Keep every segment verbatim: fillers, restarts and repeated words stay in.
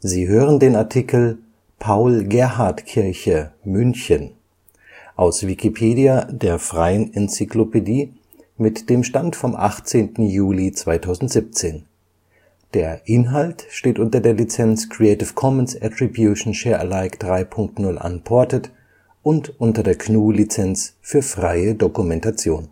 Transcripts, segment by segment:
Sie hören den Artikel Paul-Gerhardt-Kirche (München), aus Wikipedia, der freien Enzyklopädie. Mit dem Stand vom Der Inhalt steht unter der Lizenz Creative Commons Attribution Share Alike drei Punkt null Unported und unter der G N U Lizenz für freie Dokumentation.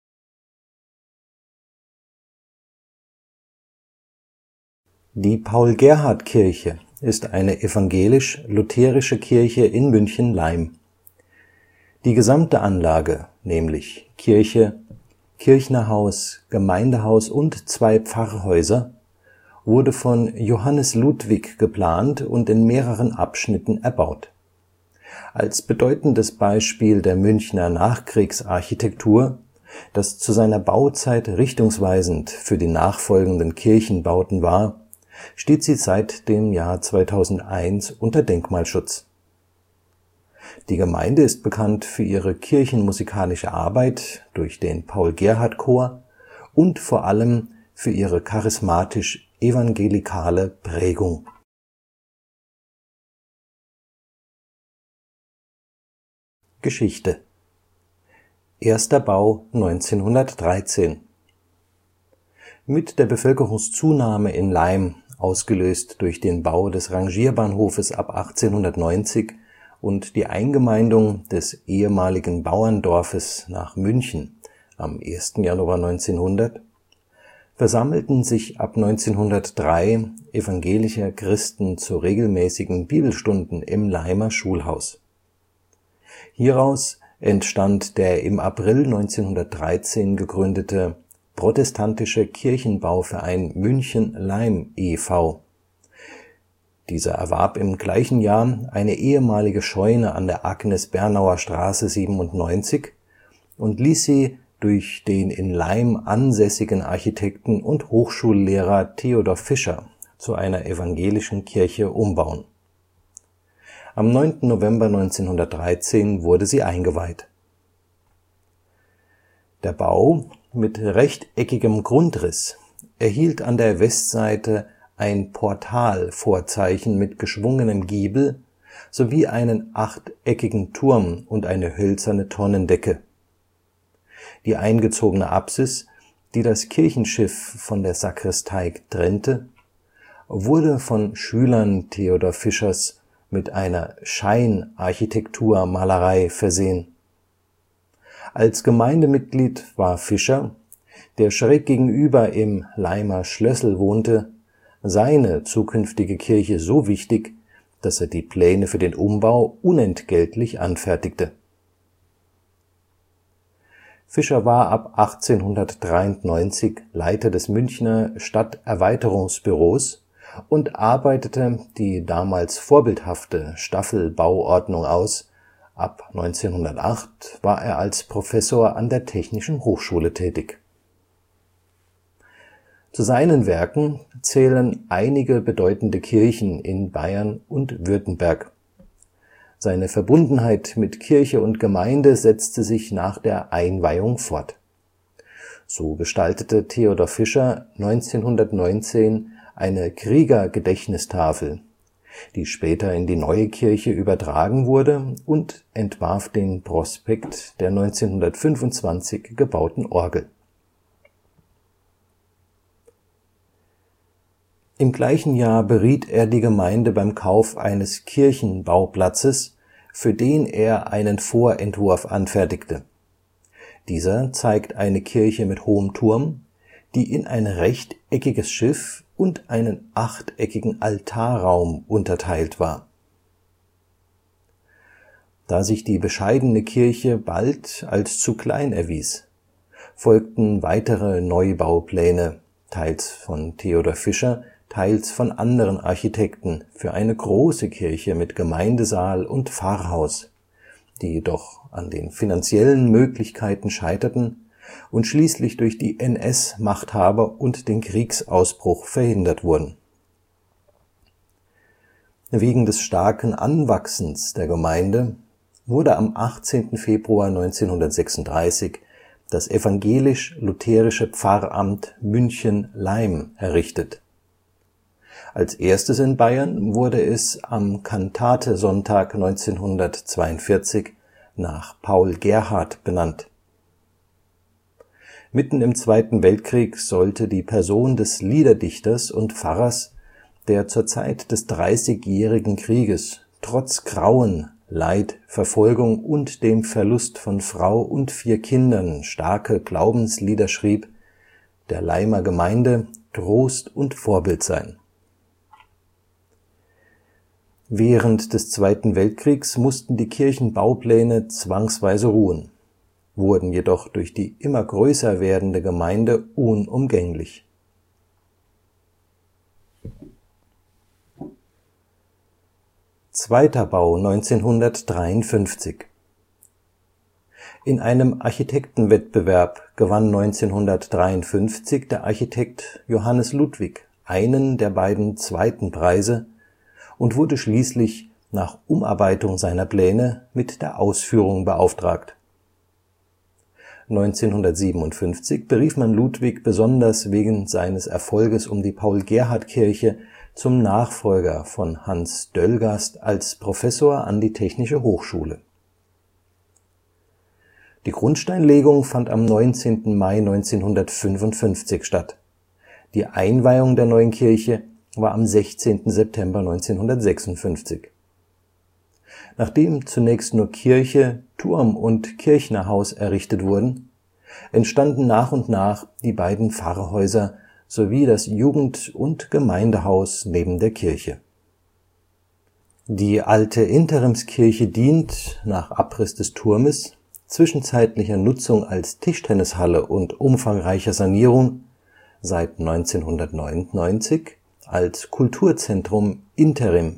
Die Paul-Gerhardt-Kirche ist eine evangelisch-lutherische Kirche in München-Laim. Die gesamte Anlage, nämlich Kirche, Kirchnerhaus, Gemeindehaus und zwei Pfarrhäuser, wurde von Johannes Ludwig geplant und in mehreren Abschnitten erbaut. Als bedeutendes Beispiel der Münchner Nachkriegsarchitektur, das zu seiner Bauzeit richtungsweisend für die nachfolgenden Kirchenbauten war, steht sie seit dem Jahr zweitausendeins unter Denkmalschutz. Die Gemeinde ist bekannt für ihre kirchenmusikalische Arbeit durch den Paul-Gerhardt-Chor und vor allem für ihre charismatisch-evangelikale Prägung. Geschichte: Erster Bau neunzehnhundertdreizehn. Mit der Bevölkerungszunahme in Laim, ausgelöst durch den Bau des Rangierbahnhofes ab achtzehnhundertneunzig und die Eingemeindung des ehemaligen Bauerndorfes nach München am ersten Januar neunzehnhundert, versammelten sich ab neunzehnhundertdrei evangelische Christen zu regelmäßigen Bibelstunden im Laimer Schulhaus. Hieraus entstand der im April neunzehnhundertdreizehn gegründete Protestantische Kirchenbauverein München-Laim e V Dieser erwarb im gleichen Jahr eine ehemalige Scheune an der Agnes-Bernauer Straße siebenundneunzig und ließ sie durch den in Laim ansässigen Architekten und Hochschullehrer Theodor Fischer zu einer evangelischen Kirche umbauen. Am neunten November neunzehnhundertdreizehn wurde sie eingeweiht. Der Bau mit rechteckigem Grundriss erhielt an der Westseite ein Portalvorzeichen mit geschwungenem Giebel sowie einen achteckigen Turm und eine hölzerne Tonnendecke. Die eingezogene Apsis, die das Kirchenschiff von der Sakristei trennte, wurde von Schülern Theodor Fischers mit einer Scheinarchitekturmalerei versehen. Als Gemeindemitglied war Fischer, der schräg gegenüber im Laimer Schlössel wohnte, seine zukünftige Kirche so wichtig, dass er die Pläne für den Umbau unentgeltlich anfertigte. Fischer war ab achtzehnhundertdreiundneunzig Leiter des Münchner Stadterweiterungsbüros und arbeitete die damals vorbildhafte Staffelbauordnung aus. Ab neunzehnhundertacht war er als Professor an der Technischen Hochschule tätig. Zu seinen Werken zählen einige bedeutende Kirchen in Bayern und Württemberg. Seine Verbundenheit mit Kirche und Gemeinde setzte sich nach der Einweihung fort. So gestaltete Theodor Fischer neunzehnhundertneunzehn eine Kriegergedächtnistafel, die später in die neue Kirche übertragen wurde, und entwarf den Prospekt der neunzehnhundertfünfundzwanzig gebauten Orgel. Im gleichen Jahr beriet er die Gemeinde beim Kauf eines Kirchenbauplatzes, für den er einen Vorentwurf anfertigte. Dieser zeigt eine Kirche mit hohem Turm, die in ein rechteckiges Schiff und einen achteckigen Altarraum unterteilt war. Da sich die bescheidene Kirche bald als zu klein erwies, folgten weitere Neubaupläne, teils von Theodor Fischer, teils von anderen Architekten, für eine große Kirche mit Gemeindesaal und Pfarrhaus, die jedoch an den finanziellen Möglichkeiten scheiterten und schließlich durch die N S-Machthaber und den Kriegsausbruch verhindert wurden. Wegen des starken Anwachsens der Gemeinde wurde am achtzehnten Februar neunzehnhundertsechsunddreißig das evangelisch-lutherische Pfarramt München-Laim errichtet. Als erstes in Bayern wurde es am Kantatesonntag neunzehnhundertzweiundvierzig nach Paul Gerhardt benannt. Mitten im Zweiten Weltkrieg sollte die Person des Liederdichters und Pfarrers, der zur Zeit des Dreißigjährigen Krieges trotz Grauen, Leid, Verfolgung und dem Verlust von Frau und vier Kindern starke Glaubenslieder schrieb, der Laimer Gemeinde Trost und Vorbild sein. Während des Zweiten Weltkriegs mussten die Kirchenbaupläne zwangsweise ruhen, wurden jedoch durch die immer größer werdende Gemeinde unumgänglich. Zweiter Bau neunzehnhundertdreiundfünfzig. In einem Architektenwettbewerb gewann neunzehnhundertdreiundfünfzig der Architekt Johannes Ludwig einen der beiden zweiten Preise und wurde schließlich nach Umarbeitung seiner Pläne mit der Ausführung beauftragt. neunzehnhundertsiebenundfünfzig berief man Ludwig besonders wegen seines Erfolges um die Paul-Gerhardt-Kirche zum Nachfolger von Hans Döllgast als Professor an die Technische Hochschule. Die Grundsteinlegung fand am neunzehnten Mai neunzehnhundertfünfundfünfzig statt. Die Einweihung der neuen Kirche war am sechzehnten September neunzehnhundertsechsundfünfzig. Nachdem zunächst nur Kirche, Turm und Kirchnerhaus errichtet wurden, entstanden nach und nach die beiden Pfarrhäuser sowie das Jugend - und Gemeindehaus neben der Kirche. Die alte Interimskirche dient, nach Abriss des Turmes, zwischenzeitlicher Nutzung als Tischtennishalle und umfangreicher Sanierung seit neunzehnhundertneunundneunzig als Kulturzentrum Interim.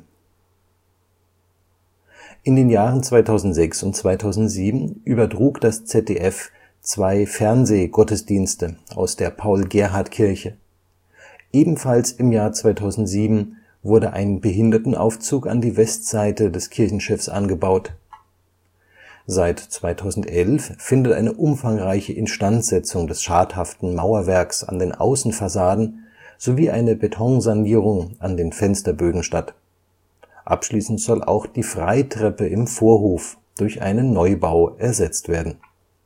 In den Jahren zweitausendsechs und zweitausendsieben übertrug das Z D F zwei Fernsehgottesdienste aus der Paul-Gerhardt-Kirche. Ebenfalls im Jahr zweitausendsieben wurde ein Behindertenaufzug an die Westseite des Kirchenschiffs angebaut. Seit zweitausendelf findet eine umfangreiche Instandsetzung des schadhaften Mauerwerks an den Außenfassaden sowie eine Betonsanierung an den Fensterbögen statt. Abschließend soll auch die Freitreppe im Vorhof durch einen Neubau ersetzt werden.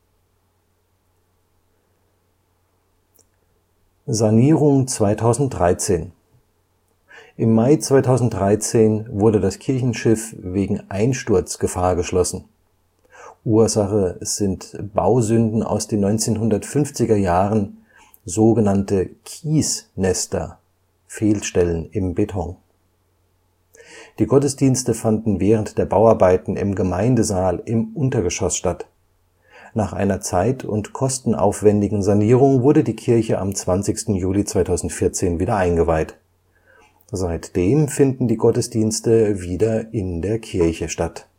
Sanierung zweitausenddreizehn. Im Mai zweitausenddreizehn wurde das Kirchenschiff wegen Einsturzgefahr geschlossen. Ursache sind Bausünden aus den neunzehnhundertfünfziger Jahren, sogenannte Kiesnester, Fehlstellen im Beton. Die Gottesdienste fanden während der Bauarbeiten im Gemeindesaal im Untergeschoss statt. Nach einer zeit- und kostenaufwendigen Sanierung wurde die Kirche am zwanzigsten Juli zweitausendvierzehn wieder eingeweiht. Seitdem finden die Gottesdienste wieder in der Kirche statt.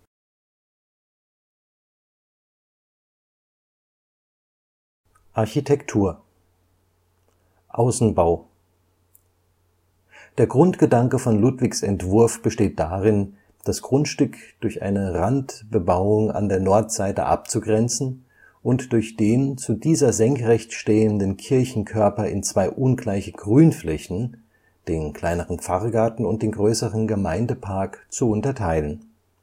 Architektur. Außenbau. Der Grundgedanke von Ludwigs Entwurf besteht darin, das Grundstück durch eine Randbebauung an der Nordseite abzugrenzen und durch den zu dieser senkrecht stehenden Kirchenkörper in zwei ungleiche Grünflächen, den kleineren Pfarrgarten und den größeren Gemeindepark, zu unterteilen.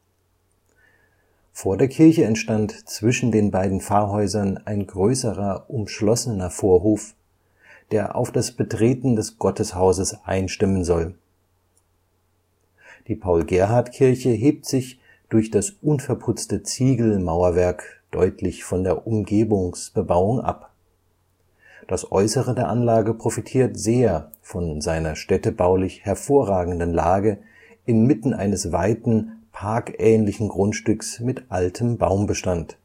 Vor der Kirche entstand zwischen den beiden Pfarrhäusern ein größerer umschlossener Vorhof, der auf das Betreten des Gotteshauses einstimmen soll. Die Paul-Gerhardt-Kirche hebt sich durch das unverputzte Ziegelmauerwerk deutlich von der Umgebungsbebauung ab. Das Äußere der Anlage profitiert sehr von seiner städtebaulich hervorragenden Lage inmitten eines weiten, parkähnlichen Grundstücks mit altem Baumbestand.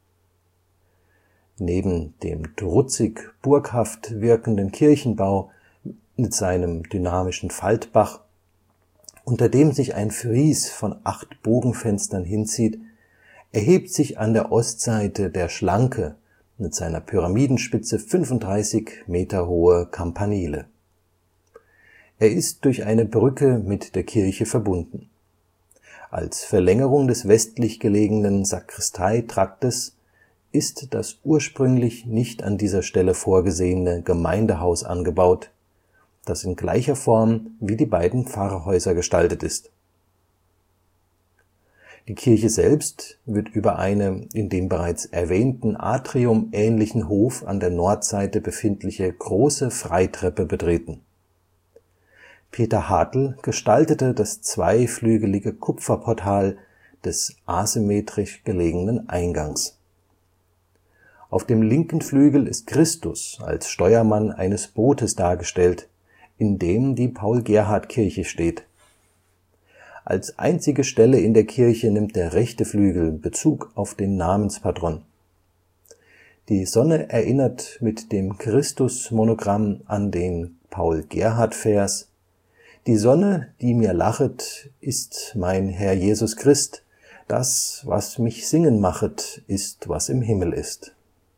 Neben dem trutzig burghaft wirkenden Kirchenbau mit seinem dynamischen Faltbach, unter dem sich ein Fries von acht Bogenfenstern hinzieht, erhebt sich an der Ostseite der schlanke, mit seiner Pyramidenspitze fünfunddreißig Meter hohe Campanile. Er ist durch eine Brücke mit der Kirche verbunden. Als Verlängerung des westlich gelegenen Sakristeitraktes ist das ursprünglich nicht an dieser Stelle vorgesehene Gemeindehaus angebaut, das in gleicher Form wie die beiden Pfarrhäuser gestaltet ist. Die Kirche selbst wird über eine in dem bereits erwähnten Atrium ähnlichen Hof an der Nordseite befindliche große Freitreppe betreten. Peter Hartl gestaltete das zweiflügelige Kupferportal des asymmetrisch gelegenen Eingangs. Auf dem linken Flügel ist Christus als Steuermann eines Bootes dargestellt, in dem die Paul-Gerhardt-Kirche steht. Als einzige Stelle in der Kirche nimmt der rechte Flügel Bezug auf den Namenspatron. Die Sonne erinnert mit dem Christus-Monogramm an den Paul-Gerhardt-Vers: Die Sonne, die mir lachet, ist mein Herr Jesus Christ, das, was mich singen machet, ist, was im Himmel ist.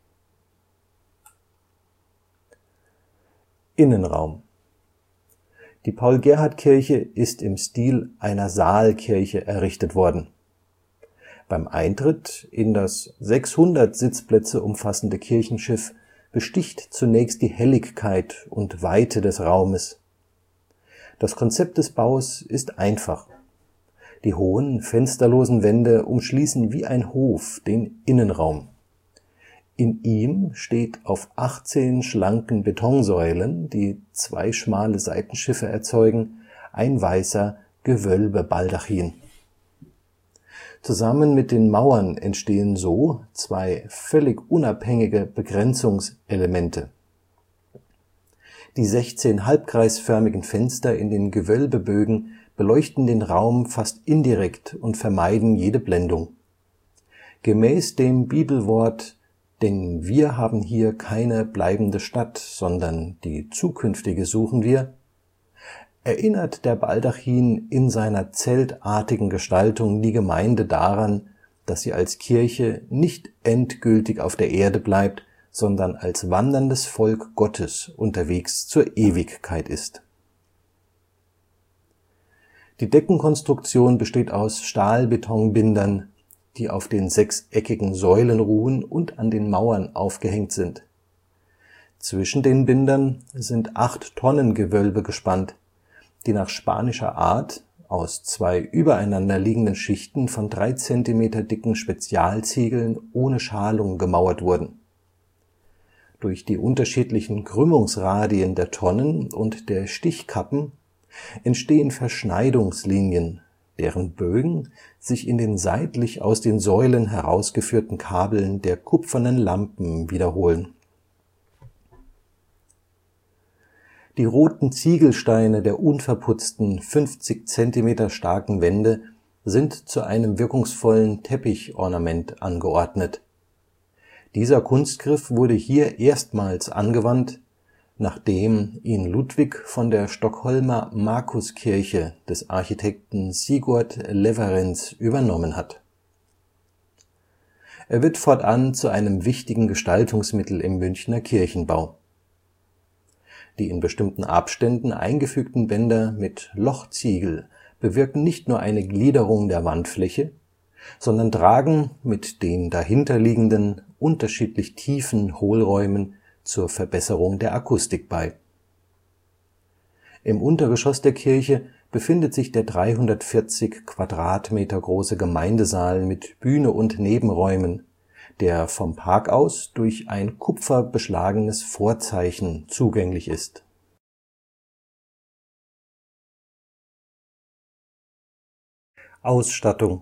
Innenraum. Die Paul-Gerhardt-Kirche ist im Stil einer Saalkirche errichtet worden. Beim Eintritt in das sechshundert Sitzplätze umfassende Kirchenschiff besticht zunächst die Helligkeit und Weite des Raumes. Das Konzept des Baus ist einfach. Die hohen, fensterlosen Wände umschließen wie ein Hof den Innenraum. In ihm steht auf achtzehn schlanken Betonsäulen, die zwei schmale Seitenschiffe erzeugen, ein weißer Gewölbebaldachin. Zusammen mit den Mauern entstehen so zwei völlig unabhängige Begrenzungselemente. Die sechzehn halbkreisförmigen Fenster in den Gewölbebögen beleuchten den Raum fast indirekt und vermeiden jede Blendung. Gemäß dem Bibelwort Denn wir haben hier keine bleibende Stadt, sondern die zukünftige suchen wir, erinnert der Baldachin in seiner zeltartigen Gestaltung die Gemeinde daran, dass sie als Kirche nicht endgültig auf der Erde bleibt, sondern als wanderndes Volk Gottes unterwegs zur Ewigkeit ist. Die Deckenkonstruktion besteht aus Stahlbetonbindern, die auf den sechseckigen Säulen ruhen und an den Mauern aufgehängt sind. Zwischen den Bindern sind acht Tonnen Gewölbe gespannt, die nach spanischer Art aus zwei übereinander liegenden Schichten von drei Zentimeter dicken Spezialziegeln ohne Schalung gemauert wurden. Durch die unterschiedlichen Krümmungsradien der Tonnen und der Stichkappen entstehen Verschneidungslinien, deren Bögen sich in den seitlich aus den Säulen herausgeführten Kabeln der kupfernen Lampen wiederholen. Die roten Ziegelsteine der unverputzten, fünfzig Zentimeter starken Wände sind zu einem wirkungsvollen Teppichornament angeordnet. Dieser Kunstgriff wurde hier erstmals angewandt, nachdem ihn Ludwig von der Stockholmer Markuskirche des Architekten Sigurd Lewerenz übernommen hat. Er wird fortan zu einem wichtigen Gestaltungsmittel im Münchner Kirchenbau. Die in bestimmten Abständen eingefügten Bänder mit Lochziegel bewirken nicht nur eine Gliederung der Wandfläche, sondern tragen mit den dahinterliegenden, unterschiedlich tiefen Hohlräumen zur Verbesserung der Akustik bei. Im Untergeschoss der Kirche befindet sich der dreihundertvierzig Quadratmeter große Gemeindesaal mit Bühne und Nebenräumen, der vom Park aus durch ein kupferbeschlagenes Vorzeichen zugänglich ist. Ausstattung.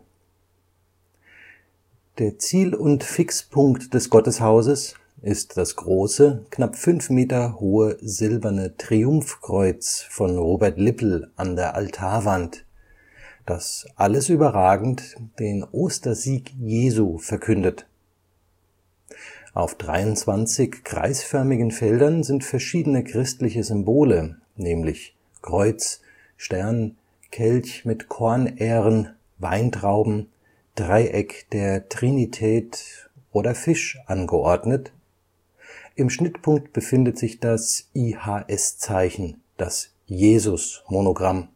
Der Ziel- und Fixpunkt des Gotteshauses ist das große, knapp fünf Meter hohe silberne Triumphkreuz von Robert Lippel an der Altarwand, das alles überragend den Ostersieg Jesu verkündet. Auf dreiundzwanzig kreisförmigen Feldern sind verschiedene christliche Symbole, nämlich Kreuz, Stern, Kelch mit Kornähren, Weintrauben, Dreieck der Trinität oder Fisch angeordnet. Im Schnittpunkt befindet sich das I H S-Zeichen, das Jesus-Monogramm.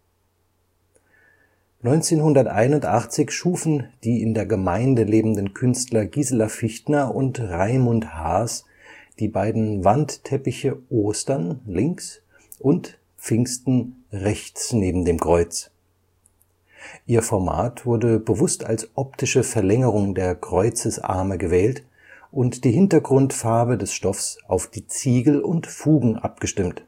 neunzehnhunderteinundachtzig schufen die in der Gemeinde lebenden Künstler Gisela Fichtner und Raimund Haas die beiden Wandteppiche Ostern links und Pfingsten rechts neben dem Kreuz. Ihr Format wurde bewusst als optische Verlängerung der Kreuzesarme gewählt und die Hintergrundfarbe des Stoffs auf die Ziegel und Fugen abgestimmt.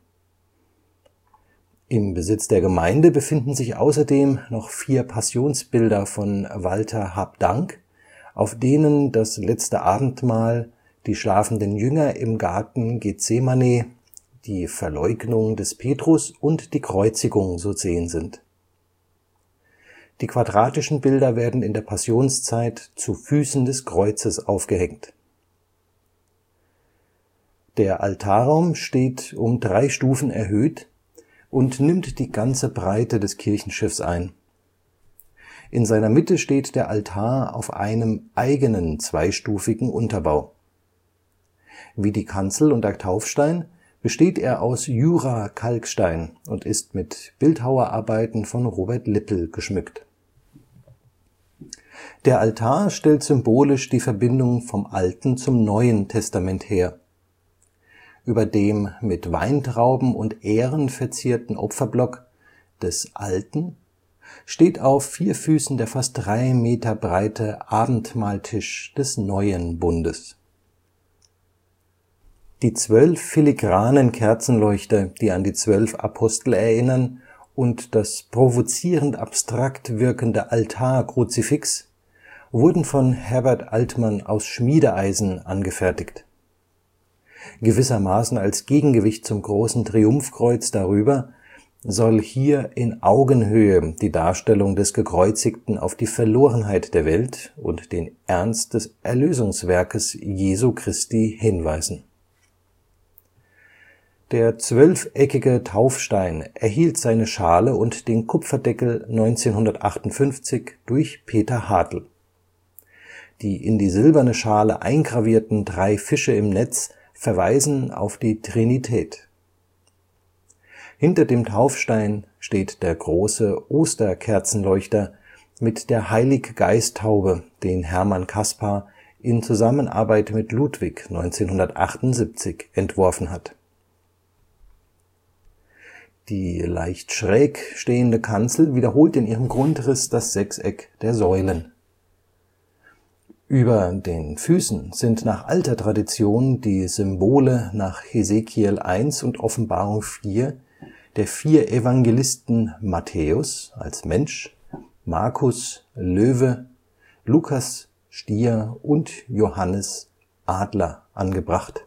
Im Besitz der Gemeinde befinden sich außerdem noch vier Passionsbilder von Walter Habdank, auf denen das letzte Abendmahl, die schlafenden Jünger im Garten Gethsemane, die Verleugnung des Petrus und die Kreuzigung zu sehen sind. Die quadratischen Bilder werden in der Passionszeit zu Füßen des Kreuzes aufgehängt. Der Altarraum steht um drei Stufen erhöht und nimmt die ganze Breite des Kirchenschiffs ein. In seiner Mitte steht der Altar auf einem eigenen zweistufigen Unterbau. Wie die Kanzel und der Taufstein besteht er aus Jura-Kalkstein und ist mit Bildhauerarbeiten von Robert Lippel geschmückt. Der Altar stellt symbolisch die Verbindung vom Alten zum Neuen Testament her. Über dem mit Weintrauben und Ähren verzierten Opferblock des Alten steht auf vier Füßen der fast drei Meter breite Abendmahltisch des Neuen Bundes. Die zwölf filigranen Kerzenleuchter, die an die zwölf Apostel erinnern, und das provozierend abstrakt wirkende Altarkruzifix wurden von Herbert Altmann aus Schmiedeeisen angefertigt. Gewissermaßen als Gegengewicht zum großen Triumphkreuz darüber soll hier in Augenhöhe die Darstellung des Gekreuzigten auf die Verlorenheit der Welt und den Ernst des Erlösungswerkes Jesu Christi hinweisen. Der zwölfeckige Taufstein erhielt seine Schale und den Kupferdeckel neunzehnhundertachtundfünfzig durch Peter Hartl. Die in die silberne Schale eingravierten drei Fische im Netz verweisen auf die Trinität. Hinter dem Taufstein steht der große Osterkerzenleuchter mit der Heiliggeisttaube, den Hermann Caspar in Zusammenarbeit mit Ludwig neunzehnhundertachtundsiebzig entworfen hat. Die leicht schräg stehende Kanzel wiederholt in ihrem Grundriss das Sechseck der Säulen. Über den Füßen sind nach alter Tradition die Symbole nach Hesekiel eins und Offenbarung vier der vier Evangelisten Matthäus als Mensch, Markus Löwe, Lukas Stier und Johannes Adler angebracht.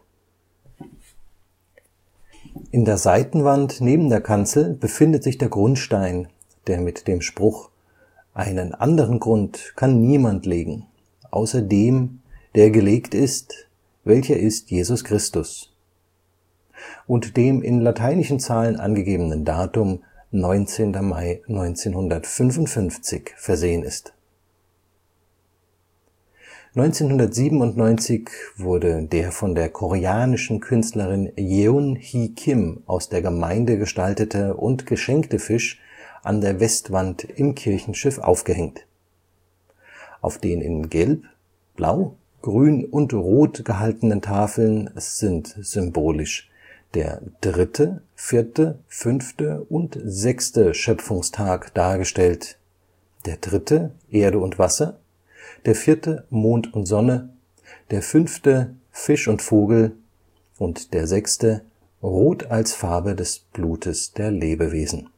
In der Seitenwand neben der Kanzel befindet sich der Grundstein, der mit dem Spruch »Einen anderen Grund kann niemand legen, außer dem, der gelegt ist, welcher ist Jesus Christus« und dem in lateinischen Zahlen angegebenen Datum neunzehnter Mai neunzehnhundertfünfundfünfzig versehen ist. neunzehnhundertsiebenundneunzig wurde der von der koreanischen Künstlerin Yeon Hee Kim aus der Gemeinde gestaltete und geschenkte Fisch an der Westwand im Kirchenschiff aufgehängt. Auf den in Gelb, Blau, Grün und Rot gehaltenen Tafeln sind symbolisch der dritte, vierte, fünfte und sechste Schöpfungstag dargestellt, der dritte Erde und Wasser, der vierte Mond und Sonne, der fünfte Fisch und Vogel und der sechste Rot als Farbe des Blutes der Lebewesen.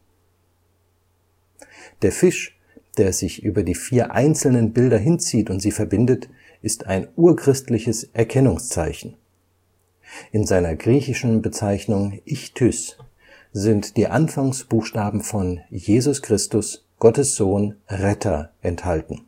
Der Fisch, der sich über die vier einzelnen Bilder hinzieht und sie verbindet, ist ein urchristliches Erkennungszeichen. In seiner griechischen Bezeichnung Ichthys sind die Anfangsbuchstaben von Jesus Christus, Gottes Sohn, Retter enthalten.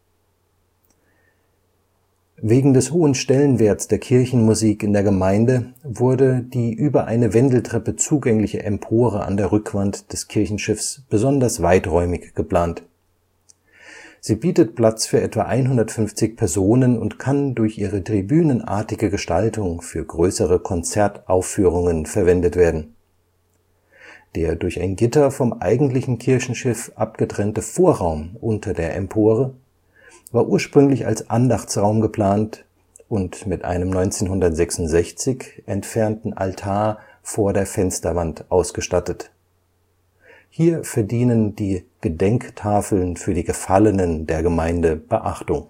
Wegen des hohen Stellenwerts der Kirchenmusik in der Gemeinde wurde die über eine Wendeltreppe zugängliche Empore an der Rückwand des Kirchenschiffs besonders weiträumig geplant. Sie bietet Platz für etwa hundertfünfzig Personen und kann durch ihre tribünenartige Gestaltung für größere Konzertaufführungen verwendet werden. Der durch ein Gitter vom eigentlichen Kirchenschiff abgetrennte Vorraum unter der Empore war ursprünglich als Andachtsraum geplant und mit einem neunzehnhundertsechsundsechzig entfernten Altar vor der Fensterwand ausgestattet. Hier verdienen die Gedenktafeln für die Gefallenen der Gemeinde Beachtung.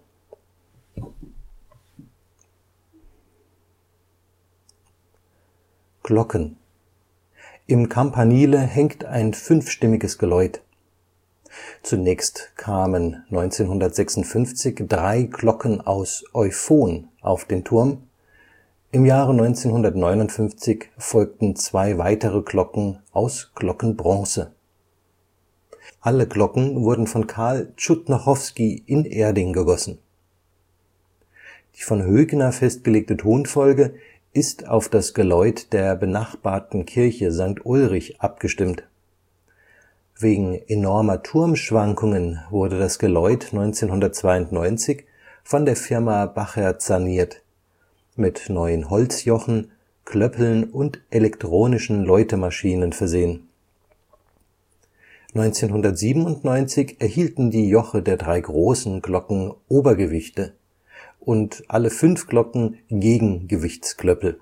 Glocken. Im Campanile hängt ein fünfstimmiges Geläut. Zunächst kamen neunzehnhundertsechsundfünfzig drei Glocken aus Euphon auf den Turm, im Jahre neunzehnhundertneunundfünfzig folgten zwei weitere Glocken aus Glockenbronze. Alle Glocken wurden von Karl Tschutnachowski in Erding gegossen. Die von Högner festgelegte Tonfolge ist auf das Geläut der benachbarten Kirche Sankt Ulrich abgestimmt. Wegen enormer Turmschwankungen wurde das Geläut neunzehnhundertzweiundneunzig von der Firma Bachert saniert, mit neuen Holzjochen, Klöppeln und elektronischen Läutemaschinen versehen. neunzehnhundertsiebenundneunzig erhielten die Joche der drei großen Glocken Obergewichte und alle fünf Glocken Gegengewichtsklöppel.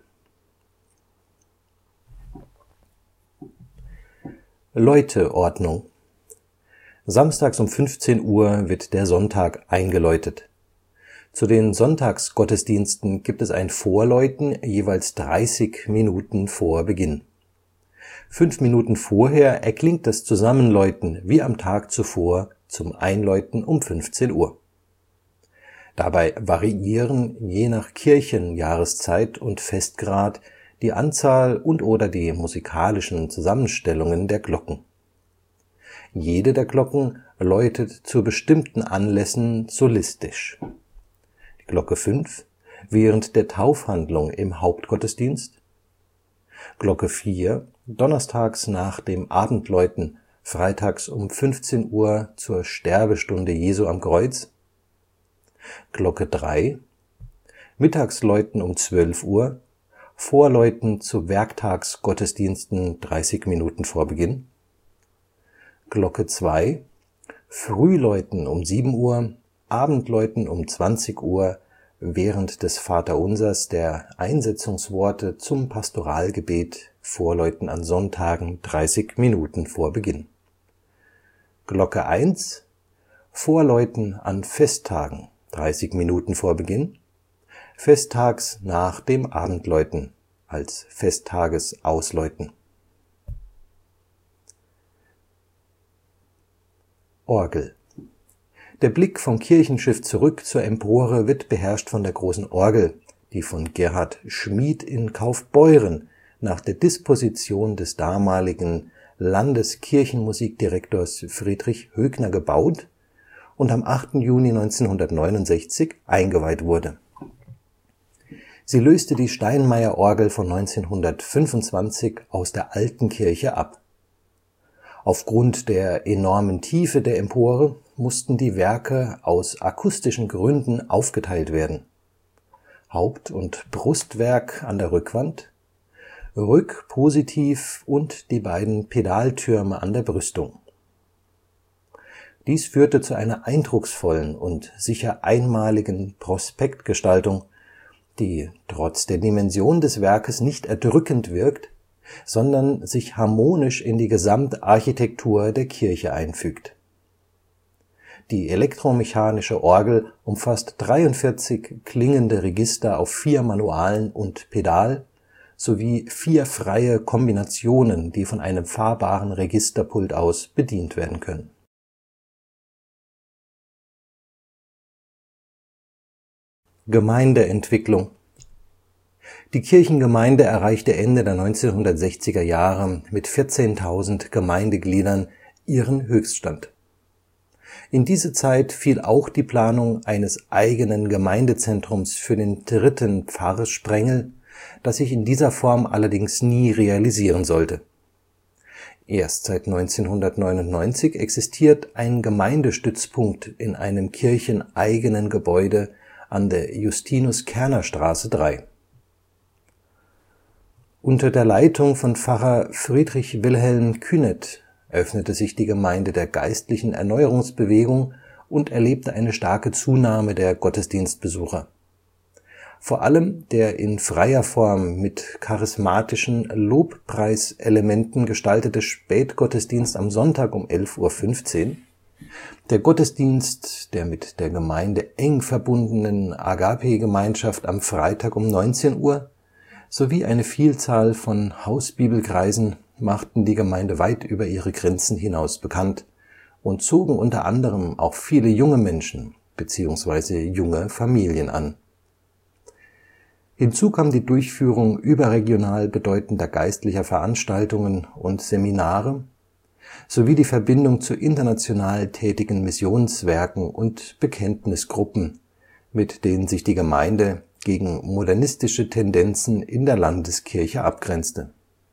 Läuteordnung. Samstags um fünfzehn Uhr wird der Sonntag eingeläutet. Zu den Sonntagsgottesdiensten gibt es ein Vorläuten jeweils dreißig Minuten vor Beginn. Fünf Minuten vorher erklingt das Zusammenläuten wie am Tag zuvor zum Einläuten um fünfzehn Uhr. Dabei variieren je nach Kirchenjahreszeit und Festgrad die Anzahl und/oder die musikalischen Zusammenstellungen der Glocken. Jede der Glocken läutet zu bestimmten Anlässen solistisch. Die Glocke fünf während der Taufhandlung im Hauptgottesdienst, Glocke vier donnerstags nach dem Abendläuten, freitags um fünfzehn Uhr zur Sterbestunde Jesu am Kreuz, Glocke drei Mittagsläuten um zwölf Uhr, Vorläuten zu Werktagsgottesdiensten dreißig Minuten vor Beginn, Glocke zwei Frühläuten um sieben Uhr, Abendläuten um zwanzig Uhr, während des Vaterunsers der Einsetzungsworte zum Pastoralgebet, Vorläuten an Sonntagen dreißig Minuten vor Beginn. Glocke eins Vorläuten an Festtagen dreißig Minuten vor Beginn, festtags nach dem Abendläuten als Festtagesausläuten. Orgel. Der Blick vom Kirchenschiff zurück zur Empore wird beherrscht von der großen Orgel, die von Gerhard Schmid in Kaufbeuren nach der Disposition des damaligen Landeskirchenmusikdirektors Friedrich Högner gebaut und am achten Juni neunzehnhundertneunundsechzig eingeweiht wurde. Sie löste die Steinmeyer-Orgel von neunzehnhundertfünfundzwanzig aus der alten Kirche ab. Aufgrund der enormen Tiefe der Empore mussten die Werke aus akustischen Gründen aufgeteilt werden. Haupt - und Brustwerk an der Rückwand, Rückpositiv und die beiden Pedaltürme an der Brüstung. Dies führte zu einer eindrucksvollen und sicher einmaligen Prospektgestaltung, die trotz der Dimension des Werkes nicht erdrückend wirkt, sondern sich harmonisch in die Gesamtarchitektur der Kirche einfügt. Die elektromechanische Orgel umfasst dreiundvierzig klingende Register auf vier Manualen und Pedal sowie vier freie Kombinationen, die von einem fahrbaren Registerpult aus bedient werden können. Gemeindeentwicklung. Die Kirchengemeinde erreichte Ende der neunzehnhundertsechziger Jahre mit vierzehntausend Gemeindegliedern ihren Höchststand. In diese Zeit fiel auch die Planung eines eigenen Gemeindezentrums für den dritten Pfarrsprengel, das sich in dieser Form allerdings nie realisieren sollte. Erst seit neunzehnhundertneunundneunzig existiert ein Gemeindestützpunkt in einem kircheneigenen Gebäude an der Justinus-Kerner-Straße drei. Unter der Leitung von Pfarrer Friedrich Wilhelm Künneth öffnete sich die Gemeinde der geistlichen Erneuerungsbewegung und erlebte eine starke Zunahme der Gottesdienstbesucher. Vor allem der in freier Form mit charismatischen Lobpreiselementen gestaltete Spätgottesdienst am Sonntag um elf Uhr fünfzehn, der Gottesdienst der mit der Gemeinde eng verbundenen Agape-Gemeinschaft am Freitag um neunzehn Uhr sowie eine Vielzahl von Hausbibelkreisen machten die Gemeinde weit über ihre Grenzen hinaus bekannt und zogen unter anderem auch viele junge Menschen beziehungsweise junge Familien an. Hinzu kam die Durchführung überregional bedeutender geistlicher Veranstaltungen und Seminare sowie die Verbindung zu international tätigen Missionswerken und Bekenntnisgruppen, mit denen sich die Gemeinde gegen modernistische Tendenzen in der Landeskirche abgrenzte.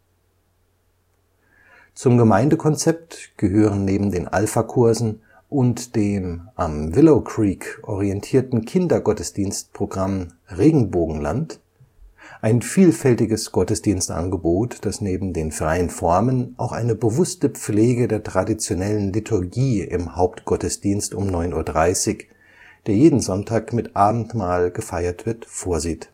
Zum Gemeindekonzept gehören neben den Alpha-Kursen und dem am Willow Creek orientierten Kindergottesdienstprogramm Regenbogenland ein vielfältiges Gottesdienstangebot, das neben den freien Formen auch eine bewusste Pflege der traditionellen Liturgie im Hauptgottesdienst um neun Uhr dreißig, der jeden Sonntag mit Abendmahl gefeiert wird, vorsieht.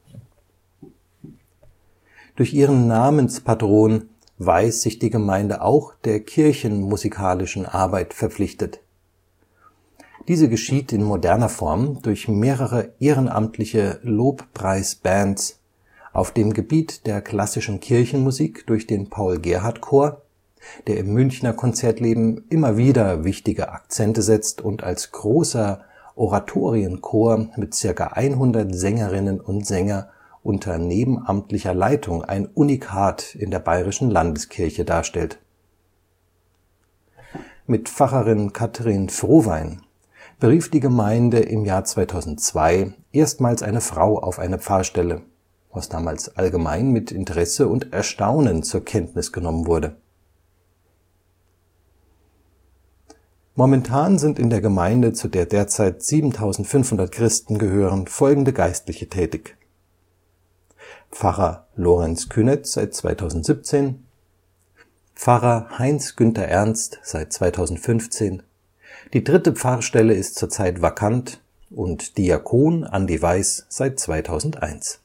Durch ihren Namenspatron weiß sich die Gemeinde auch der kirchenmusikalischen Arbeit verpflichtet. Diese geschieht in moderner Form durch mehrere ehrenamtliche Lobpreisbands, auf dem Gebiet der klassischen Kirchenmusik durch den Paul-Gerhardt-Chor, der im Münchner Konzertleben immer wieder wichtige Akzente setzt und als großer Oratorienchor mit circa hundert Sängerinnen und Sänger unter nebenamtlicher Leitung ein Unikat in der bayerischen Landeskirche darstellt. Mit Pfarrerin Katrin Frohwein berief die Gemeinde im Jahr zweitausendzwei erstmals eine Frau auf eine Pfarrstelle, was damals allgemein mit Interesse und Erstaunen zur Kenntnis genommen wurde. Momentan sind in der Gemeinde, zu der derzeit siebentausendfünfhundert Christen gehören, folgende Geistliche tätig: Pfarrer Lorenz Künett seit zweitausendsiebzehn, Pfarrer Heinz-Günther Ernst seit zweitausendfünfzehn, die dritte Pfarrstelle ist zurzeit vakant, und Diakon Andi Weiß seit zweitausendeins.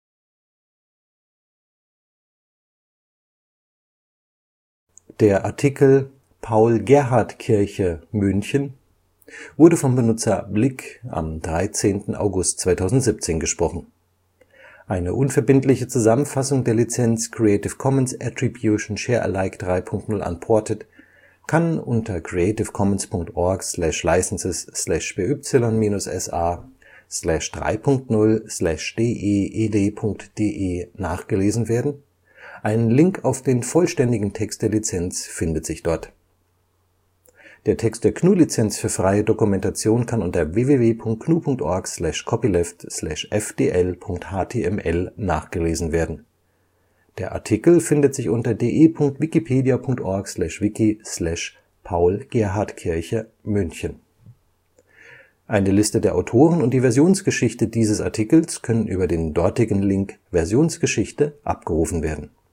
Der Artikel Paul-Gerhardt-Kirche, München wurde vom Benutzer Blick am dreizehnten August zweitausendsiebzehn gesprochen. Eine unverbindliche Zusammenfassung der Lizenz Creative Commons Attribution Share Alike drei Punkt null Unported kann unter creative commons punkt org slash licenses slash b y minus s a slash drei Punkt null slash d e e d Punkt d e nachgelesen werden. Ein Link auf den vollständigen Text der Lizenz findet sich dort. Der Text der G N U-Lizenz für freie Dokumentation kann unter w w w Punkt g n u Punkt org slash copyleft slash f d l Punkt h t m l nachgelesen werden. Der Artikel findet sich unter de Punkt wikipedia Punkt org slash wiki slash Paul-Gerhardt-Kirche, München. Eine Liste der Autoren und die Versionsgeschichte dieses Artikels können über den dortigen Link Versionsgeschichte abgerufen werden